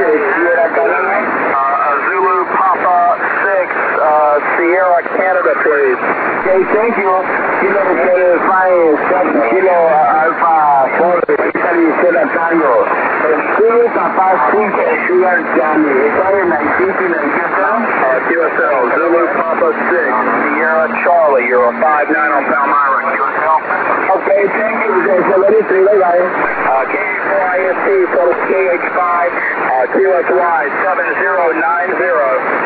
Sierra Canada. Zulu Papa 6, Sierra Canada, please. Okay, thank you. Kilo 45, Kilo Alpha 4, Italy Sierra Tango. Zulu Papa 5, Sugar Charlie. ¿Está en la City, la QSL? QSL, Zulu Papa 6, Sierra Charlie, you're a 5-9 on Palmyra, QSL. Okay, thank you. Very free, bye-bye. KH4IST, total KH5, QSY 7090.